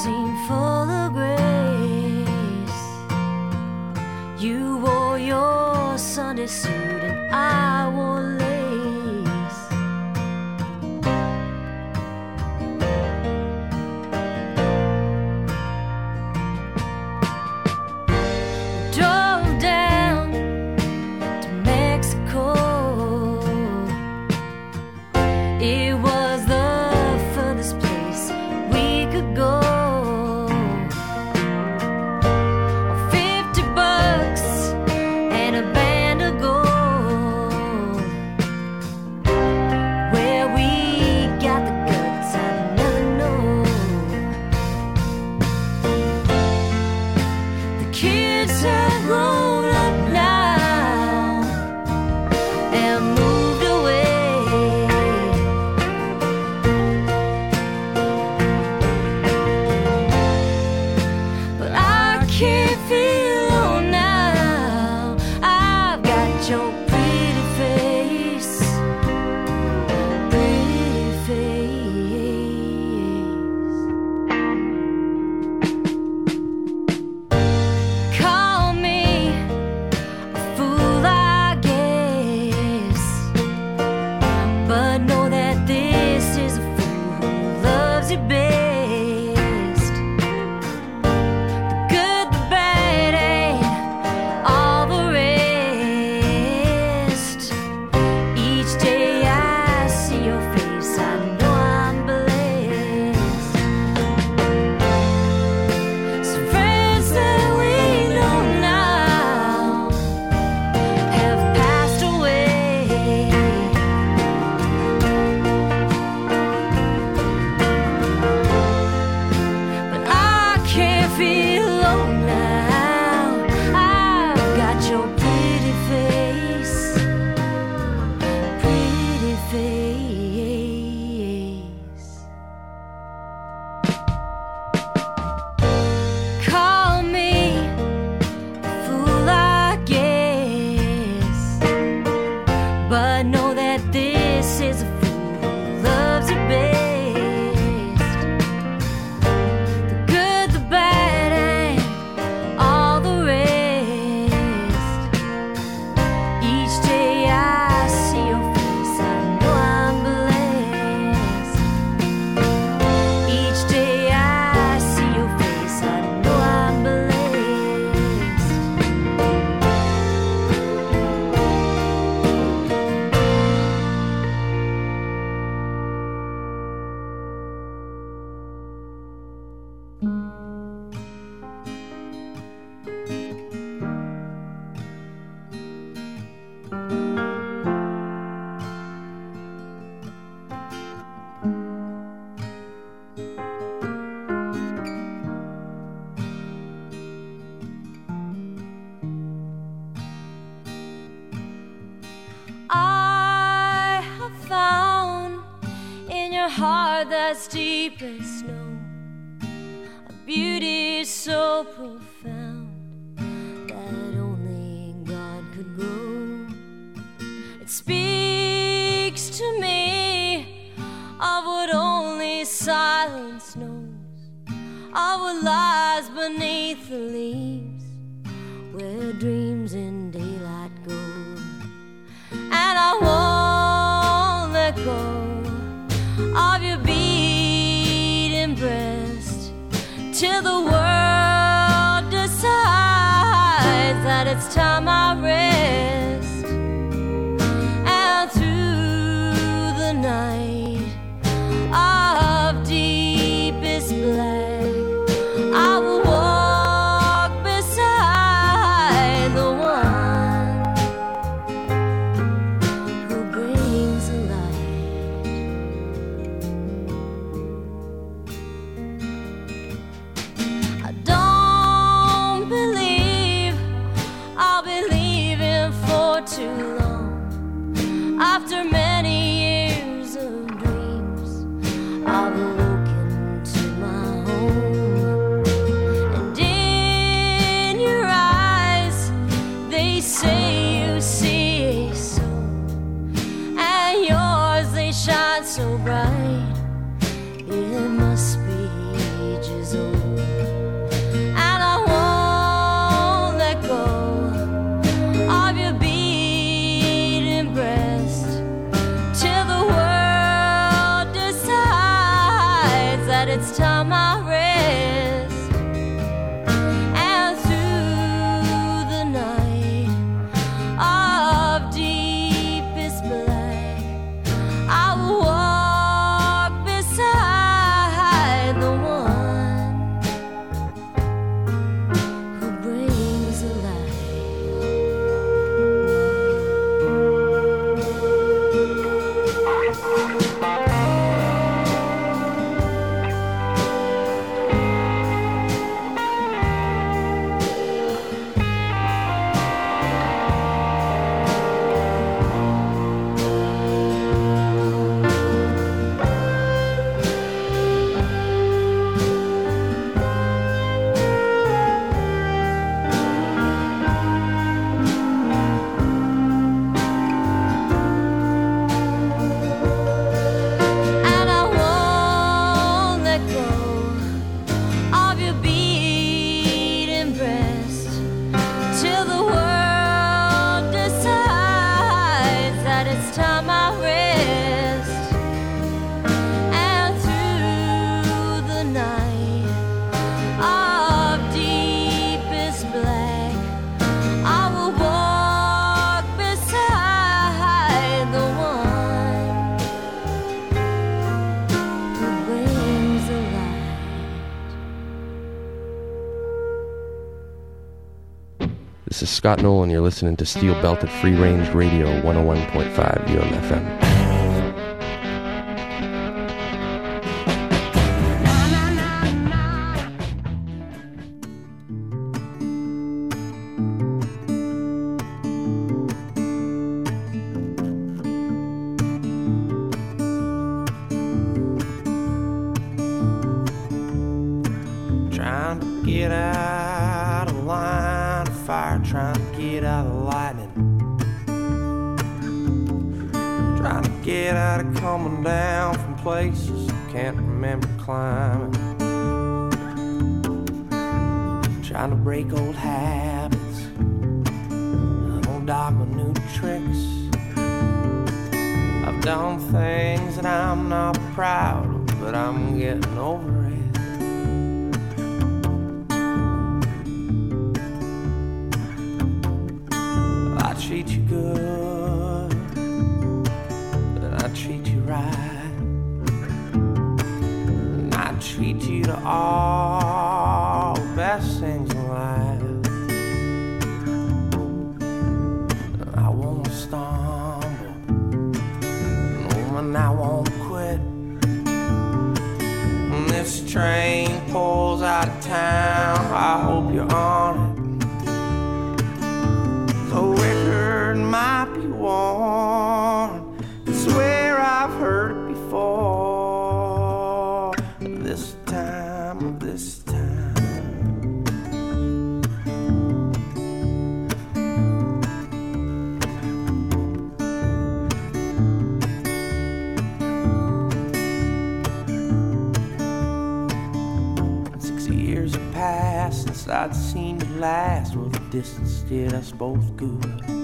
seemed full of grace. You wore your Sunday suit and I wore lace. Drove down to Mexico. It was the furthest place we could go. $50 and a band of gold. Where we got the guts, I never know. The kids have grown up now and moved away. But I can't feel old now. I've got your pretty face, pretty face. Call me a fool, I guess, but know that this is a fool who loves you best. The good, the bad, and all the rest. Each day I see your face, I know I'm blessed. Some friends that we know now have passed away. But I can't feel alone now. I've got your pretty face, pretty face. Call me a fool, I guess, but know that this is a fool who loves you best. The good, the bad, and all the rest. Each day I see your face, I know I'm blessed. Each day I see your face, I know I'm blessed. I have found in your heart that's deep as snow a beauty so profound that only God could grow. It speaks to me of what only silence knows, of what lies beneath the leaves, where dreams in daylight go. And I won't let go of your beating breast till the world decides that it's time I rest. And through the night of deepest black, I will walk beside the one who brings the light. years old, and I won't let go of your beating breast till the world decides that it's time I rest. And through the night of deepest black, I will walk beside the one who brings the This is Scott Nolan. You're listening to Steel Belted Free Range Radio 101.5 UMFM. Trying to get out of line of fire, trying to get out of lightning, trying to get out of coming down from places I can't remember climbing, trying to break old habits, old dogma, new tricks. I've done things that I'm not proud of, but I'm getting over it. I treat you good, and I treat you right, and I treat you to all the best things in life. And I won't stumble, no, and I won't quit. When this train pulls out of town, I hope you're on it. The record might be worn, I swear I've heard it before. This time, this time. 60 years have passed since I'd seen you last. Well, the distance did us both good.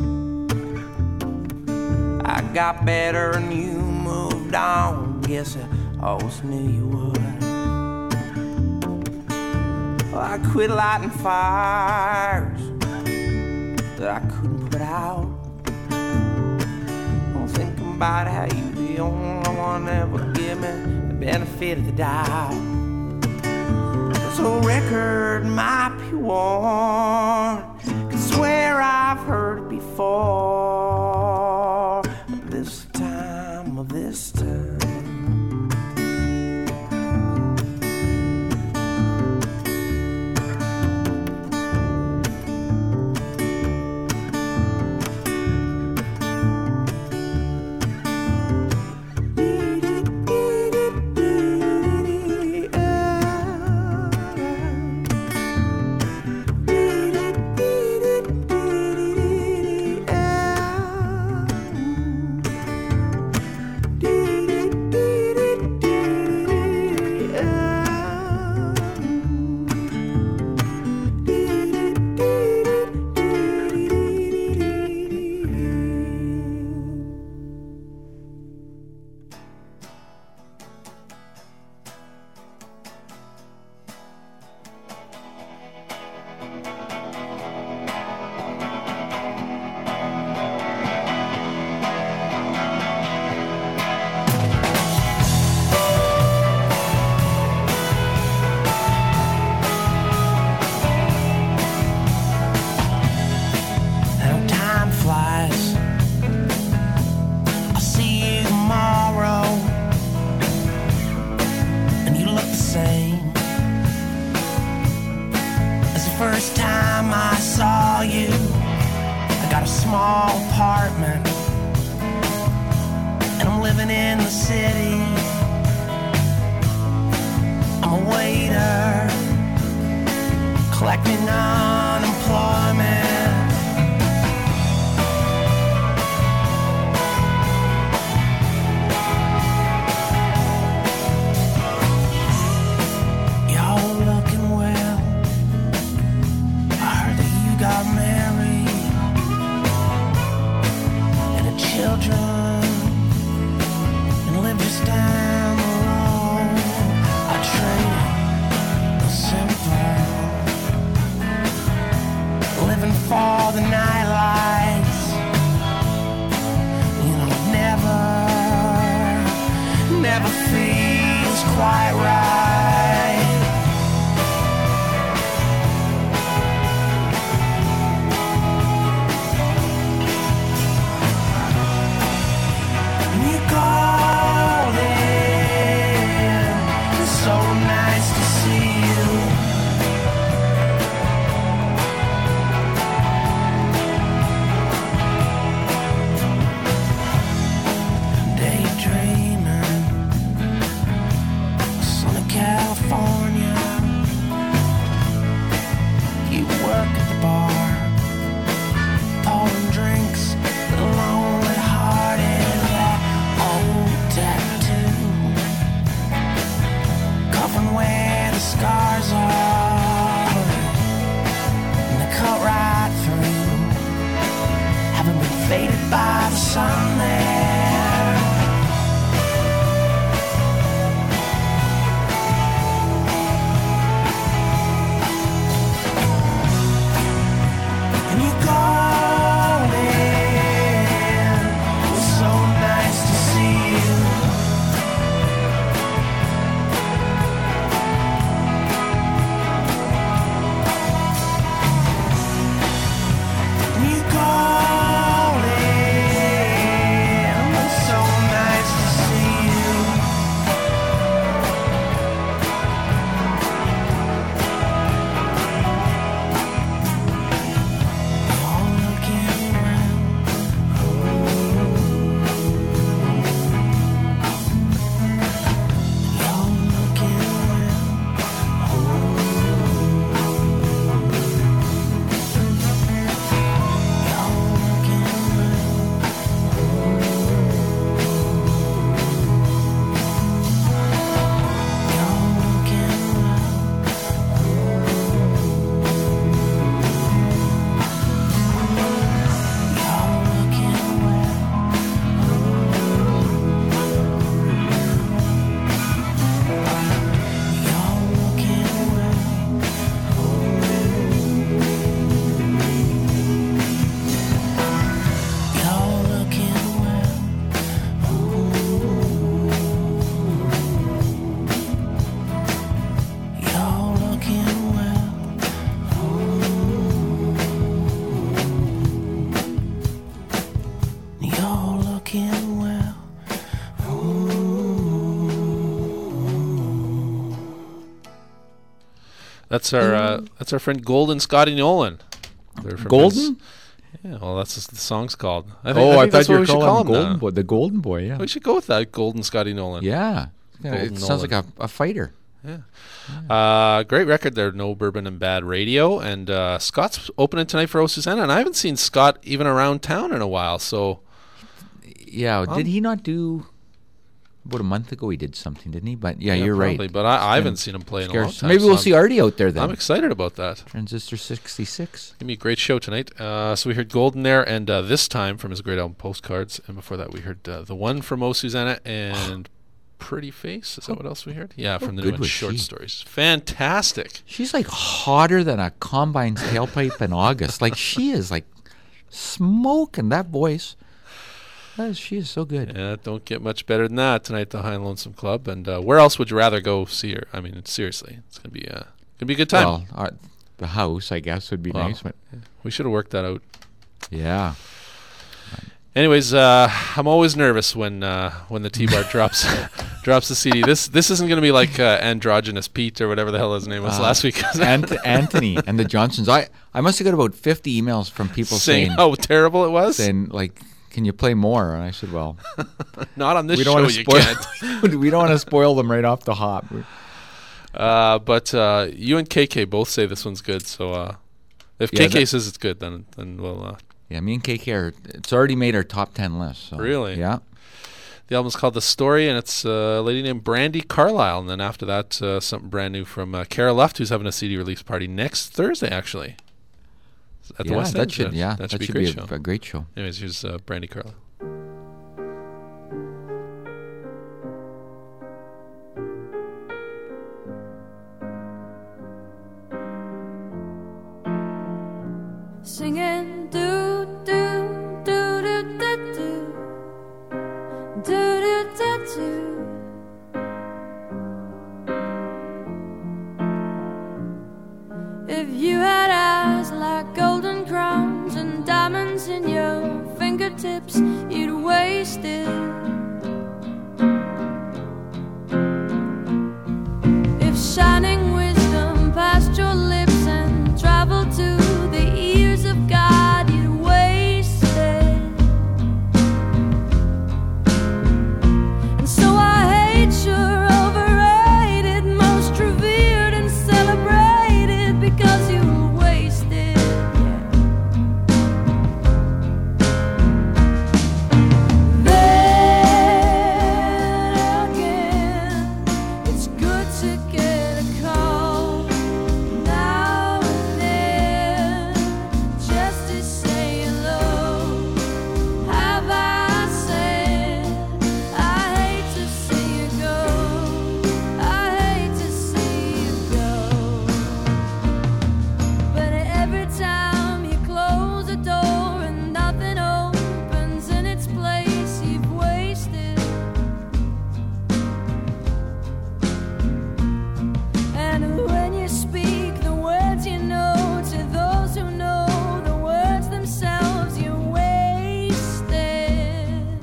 I got better and you moved on. Guess I always knew you would. Well, I quit lighting fires that I couldn't put out. I'm thinking about how you the only one that would give me the benefit of the doubt. So record might be worn, I swear I've heard it before. This time, this time. first time I saw you. I got a small apartment, and I'm living in the city. I'm a waiter, collecting unemployment. Got married and had children and lived just down the road. I traded the simple, living for the nightlights. You know, it never feels quite right. By the sun there, and you called in. It was so nice to see you. And you called in. That's our friend Golden Scotty Nolan. Golden? Yeah, well, that's what the song's called. I thought that's you what were we should call calling him Golden now. Boy. The Golden Boy, yeah. We should go with that, Golden Scotty Nolan. Yeah. Golden It sounds Nolan. like a fighter. Yeah. Great record there, No Bourbon and Bad Radio. And Scott's opening tonight for O Susanna, and I haven't seen Scott even around town in a while, so... Yeah, did he not do... About a month ago he did something, didn't he? But yeah, you're probably, right. But I haven't seen him play in a long time. Maybe so we'll see Artie out there then. I'm excited about that. Transistor 66. Give me a great show tonight. So we heard Golden there, and this time from his great album Postcards. And before that we heard The One from O Susanna and Pretty Face. Is that what else we heard? Yeah, from the new one, Short Stories. Fantastic. She's like hotter than a combine's tailpipe in August. Like she is like smoking that voice. She is so good. Yeah, don't get much better than that tonight at the High and Lonesome Club. And where else would you rather go see her? I mean, seriously, it's gonna be a good time. Well, the house, I guess, would be nice. But we should have worked that out. Yeah. Anyways, I'm always nervous when the T-Bar drops Drops the CD. This isn't going to be like Androgynous Pete or whatever the hell his name was last week. Anthony and the Johnsons. I must have got about 50 emails from people saying how terrible it was. Saying, like, can you play more? And I said, well, not on this show you can't. We don't want to spoil them right off the hop. But you and KK both say this one's good. So if KK says it's good, then we'll... Yeah, me and KK it's already made our top 10 list. So. Really? Yeah. The album's called The Story, and it's a lady named Brandy Carlisle. And then after that, something brand new from Cara Luft, who's having a CD release party next Thursday, actually. At the West End. That should be a great show. Anyways, here's Brandy Carlisle. Singing do do do do do do do do do do. If you had eyes like golden crowns and diamonds in your fingertips, you'd waste it. If shining wisdom passed your lips and traveled to the ears of God, you'd waste it. And so I hate you're overrated, most revered and celebrated, because you waste it. Then again, it's good to get a call now and then, just to say hello. Have I said I hate to see you go? I hate to see you go. But every time you close a door and nothing opens in its place, you've wasted. And when you speak the words you know to those who know the words themselves, you waste it.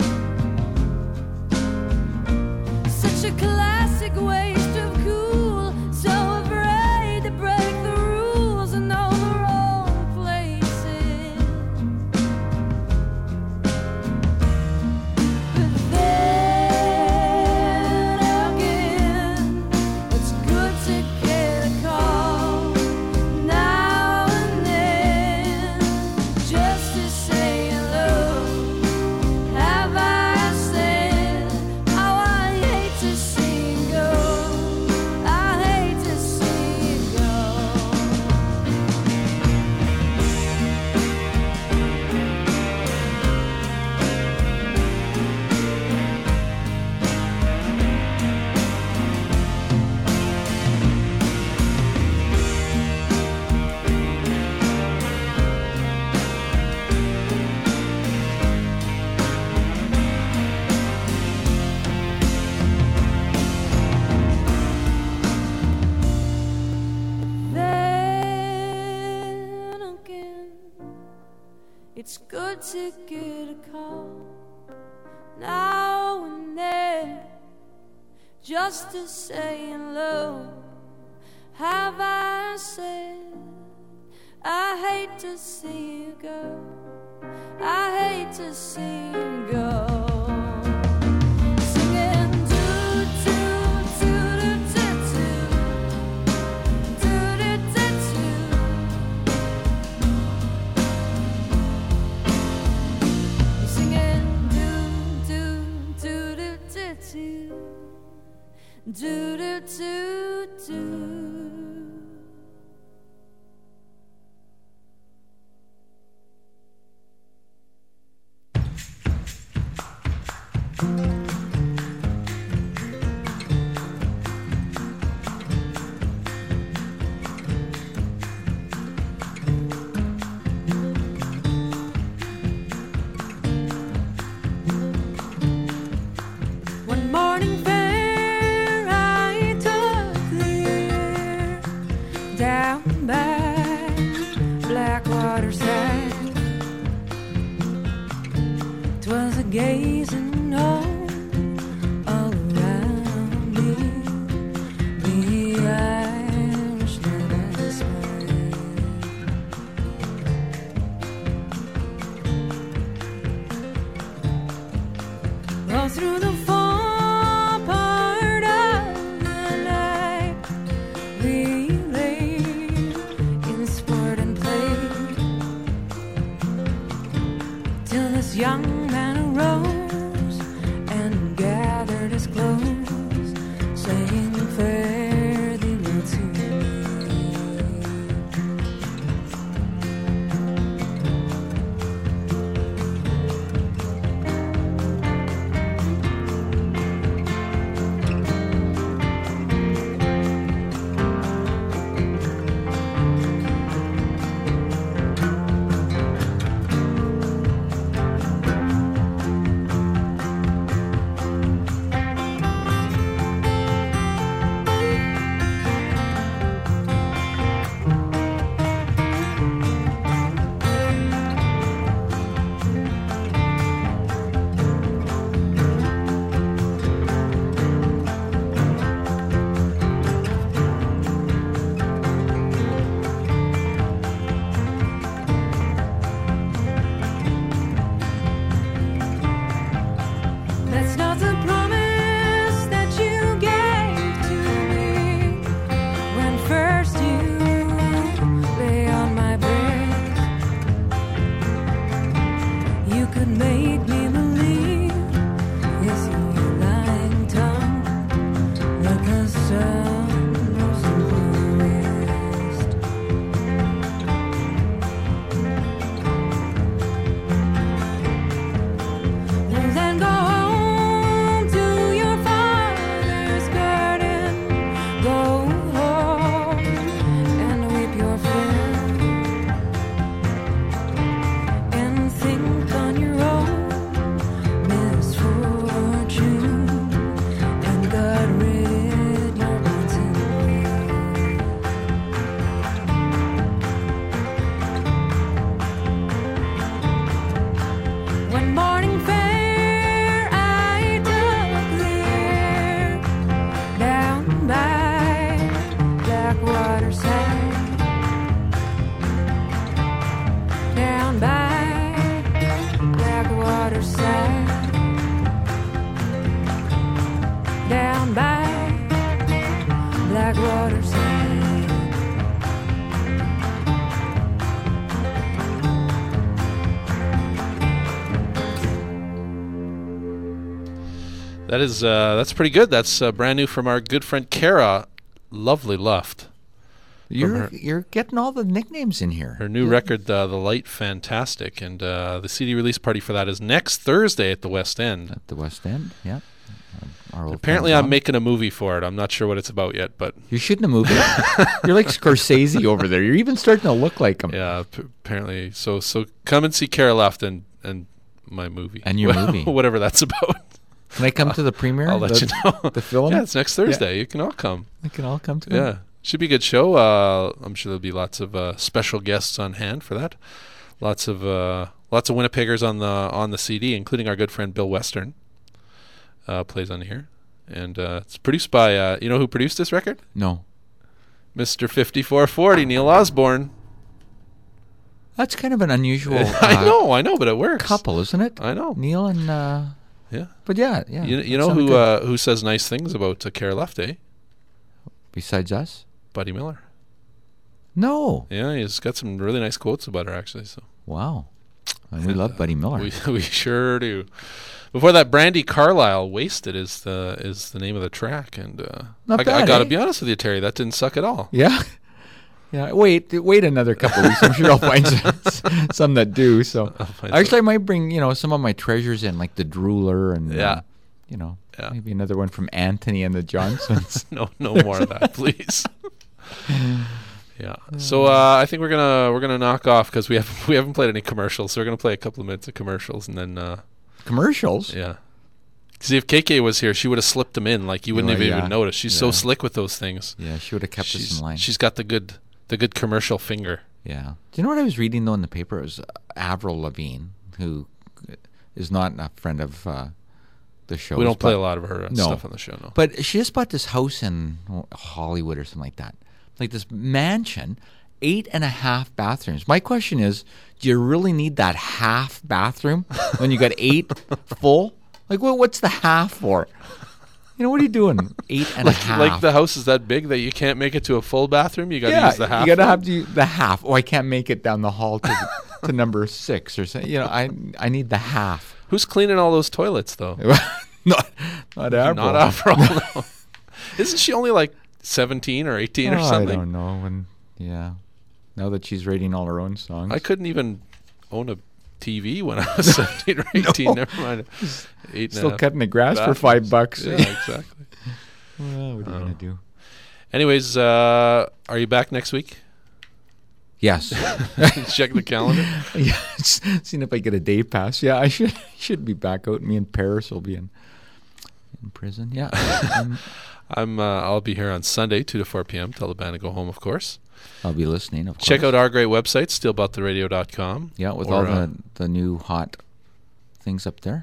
Such a classic waste of cool, so afraid to break the rules and know the wrong places. But then again, it's good to get a call now and then, just to say hello. Have I said how I hate to see you go? I hate to see you go. Then again, it's good to get a call now and then, just to say hello. Have I said I hate to see you go? I hate to see you go. Singing do do do do do do do do do. Singing do do do do do do do do do. One morning fair I took the air down by Blackwater side. 'Twas a gazing all around. That's pretty good. That's brand new from our good friend Kara, Lovely Luft. You're getting all the nicknames in here. Her new record, The Light Fantastic, and the CD release party for that is next Thursday at the West End. At the West End, yeah. Apparently, I'm making a movie for it. I'm not sure what it's about yet, but you're shooting a movie. You're like Scorsese over there. You're even starting to look like him. Yeah, apparently. So come and see Kara Luft and my movie and your movie, whatever that's about. Can I come to the premiere? I'll let you know. The film? Yeah, it's next Thursday. Yeah. You can all come. We can all come to it. Yeah. Should be a good show. I'm sure there'll be lots of special guests on hand for that. Lots of Winnipeggers on the CD, including our good friend Bill Western. Plays on here. And it's produced by, you know who produced this record? No. Mr. 5440, Neil Osborne. That's kind of an unusual I know, but it works. Couple, isn't it? I know. Neil and... yeah. But yeah. You know who says nice things about Kara Luft, eh? Besides us? Buddy Miller. No. Yeah, he's got some really nice quotes about her, actually. So. Wow. And we love Buddy Miller. We sure do. Before that, Brandi Carlile, "Wasted" is the name of the track, and Not I bad, got to eh? be honest with you, Terry, that didn't suck at all. Yeah. Yeah. Wait another couple of weeks. I'm sure I'll find some that do. So actually, I might bring some of my treasures in, like the Drooler and maybe another one from Anthony and the Johnsons. no more of that, please. Yeah. So I think we're gonna knock off because we haven't played any commercials. So we're gonna play a couple of minutes of commercials and then. Commercials? Yeah. See, if KK was here, she would have slipped them in. Like you wouldn't have even noticed. She's so slick with those things. Yeah, she would have kept us in line. She's got the good commercial finger. Yeah. Do you know what I was reading though in the paper? It was Avril Lavigne, who is not a friend of the show. We don't play a lot of her stuff on the show, no. But she just bought this house in Hollywood or something like that, like this mansion, 8.5 bathrooms. My question is, do you really need that half bathroom when you got 8 full? Like, what's the half for? What are you doing? 8.5. Like the house is that big that you can't make it to a full bathroom? You got to use the half? You got to have to use the half. Oh, I can't make it down the hall to number 6 or something. I need the half. Who's cleaning all those toilets, though? Not Avril. Not Avril, no. Isn't she only like 17 or 18 or something? I don't know. Now that she's rating all her own songs. I couldn't even own a TV when I was 17 or 18. No. Never mind. Still cutting the grass for $5. Yeah, exactly. Well, what are you going to do? Anyways, are you back next week? Yes. Check the calendar. Yeah, seeing if I get a day pass. Yeah, I should be back out. Me and Paris will be in prison. Yeah. I'll be here on Sunday, 2 to 4 p.m. Tell the band to go home, of course. I'll be listening, of course. Check out our great website, steelbeltedradio.com. Yeah, with all the new hot things up there.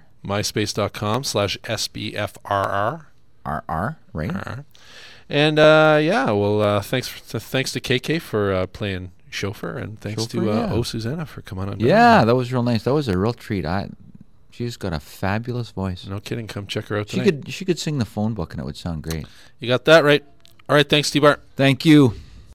MySpace.com/SBFRR. RR, right? RR. And thanks to KK for playing chauffeur, and thanks to Susanna for coming on. Yeah, that was real nice. That was a real treat. She's got a fabulous voice. No kidding. Come check her out tonight. She could sing the phone book, and it would sound great. You got that right. All right. Thanks, T-Bart. Thank you.